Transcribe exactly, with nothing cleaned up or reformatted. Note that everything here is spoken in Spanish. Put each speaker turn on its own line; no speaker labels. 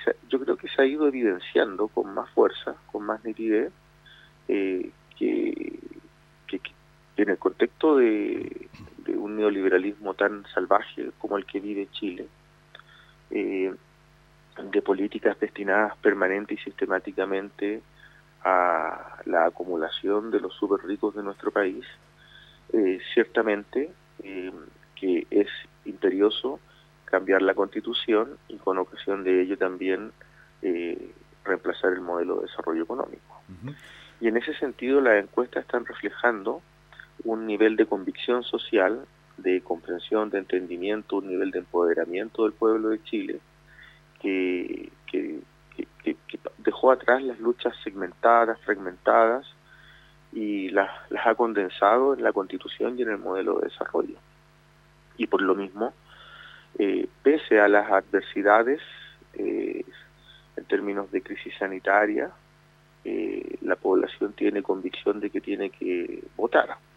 se, yo creo que se ha ido evidenciando con más fuerza, con más nitidez, eh, que, que, que en el contexto de, de un neoliberalismo tan salvaje como el que vive Chile, eh, de políticas destinadas permanente y sistemáticamente a la acumulación de los súper ricos de nuestro país, eh, ciertamente eh, que es imperioso cambiar la Constitución y con ocasión de ello también eh, reemplazar el modelo de desarrollo económico. Uh-huh. Y en ese sentido las encuestas están reflejando un nivel de convicción social, de comprensión, de entendimiento, un nivel de empoderamiento del pueblo de Chile que, que, que, que dejó atrás las luchas segmentadas, fragmentadas y las, las ha condensado en la Constitución y en el modelo de desarrollo. Y por lo mismo, eh, pese a las adversidades eh, en términos de crisis sanitaria, eh, la población tiene convicción de que tiene que votar.